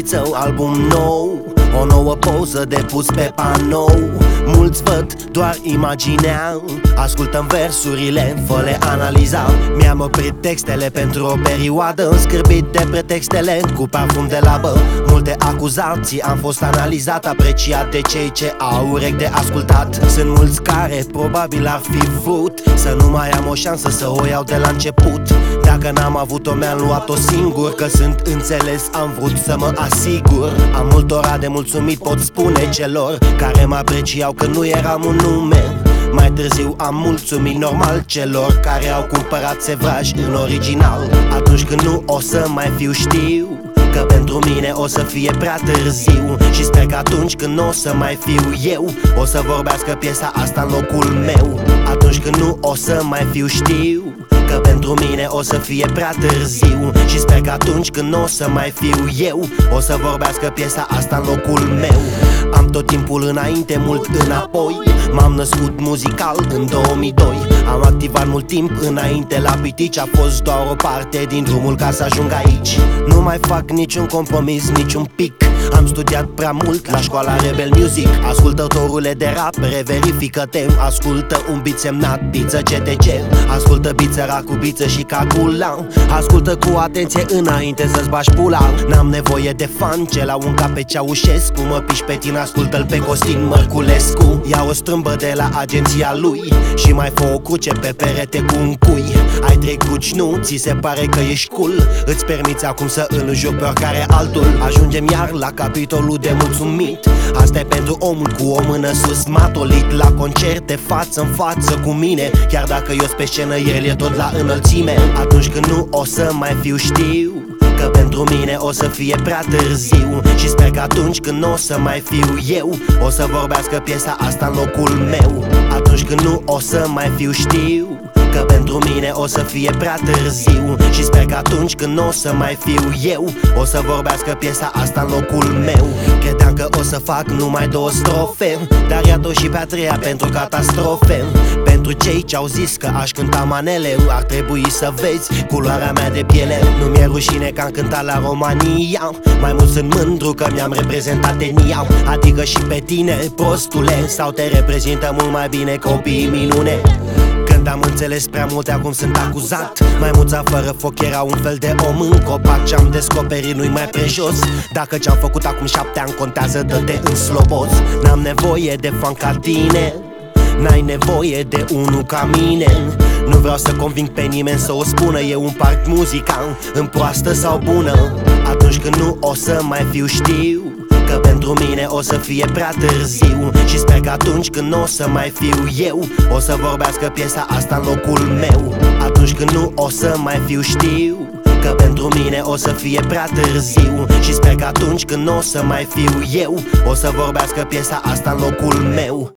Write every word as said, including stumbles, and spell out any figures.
său, album nou, o nouă poză de pus pe panou. Mulți văd, doar imagineau, ascultăm versurile, fă-le analiza. Mi-am oprit textele pentru o perioadă, înscârbit de pretextele cu parfum de labă. Multe acuzații am fost analizat, apreciat de cei ce au urechi de ascultat. Sunt mulți care probabil ar fi vrut să nu mai am o șansă, să o iau de la început. Dacă n-am avut-o, mi-am luat-o singur, că sunt înțeles, am vrut să mă asigur. Am multora de mulțumit, pot spune celor care mă apreciau că nu eram un nume. Mai târziu am mulțumit normal celor care au cumpărat sevraj în original. Atunci când nu o să mai fiu, știu că pentru mine o să fie prea târziu. Și sper că atunci când nu o să mai fiu eu, o să vorbească piesa asta în locul meu. Atunci când nu o să mai fiu, știu că pentru mine o să fie prea târziu. Și sper că atunci când nu o să mai fiu eu, o să vorbească piesa asta în locul meu. Am tot timpul înainte, mult înapoi. M-am născut muzical în două mii doi. Am activat mult timp înainte la pitici. A fost doar o parte din drumul ca să ajung aici. Nu mai fac niciun compromis, niciun pic. Am studiat prea mult la școala Rebel Music. Ascultătorule de rap, reverifică-te. Ascultă un beat semnat Biță C T C. Ascultă biță cu biță și cagula. Ascultă cu atenție înainte să-ți bagi pula. N-am nevoie de fan, ce au un cap pe Ceaușescu. Mă piși pe tine, ascultă-l pe Costin Mărculescu. Ia o strâmbă de la agenția lui și mai fă o cruce pe perete cu un cui. Ai trei cruci, nu? Ți se pare că ești cool? Îți permiți acum să îl înjuri pe oricare altul. Ajungem iar la capitolul de mulțumit. Asta e pentru omul cu o mână sus, matolit la concerte față în față cu mine. Chiar dacă eu pe scenă, el e tot la înălțime. Atunci când nu o să mai fiu, știu că pentru mine o să fie prea târziu. Și sper că atunci când nu o să mai fiu eu, o să vorbească piesa asta în locul meu. Atunci când nu o să mai fiu, știu că pentru mine o să fie prea târziu. Și sper că atunci când nu o să mai fiu eu, o să vorbească piesa asta în locul meu. Credeam că o să fac numai două strofe, dar iată și pe a treia pentru catastrofe. Pentru cei ce au zis că aș cânta manele, ar trebui să vezi culoarea mea de piele. Nu mi-e rușine că am cântat la România, mai mult sunt mândru că mi-am reprezentat etnia. Adică și pe tine, prostule, sau te reprezintă mult mai bine copiii minune. Când am înțeles prea multe, acum sunt acuzat. Maimuța fără foc era un fel de om în copac. Ce-am descoperit nu-i mai prejos. Dacă ce-am făcut acum șapte ani contează, dă-te în sloboz. N-am nevoie de fan ca tine, n-ai nevoie de unul ca mine. Nu vreau să conving pe nimeni să o spună. Eu împart muzica în proastă sau bună. Atunci când nu o să mai fiu, știu că pentru mine o să fie prea târziu. Și sper că atunci când nu o să mai fiu eu, o să vorbească piesa asta în locul meu. Atunci când nu o să mai fiu, știu că pentru mine o să fie prea târziu. Și sper că atunci când nu o să mai fiu eu, o să vorbească piesa asta în locul meu.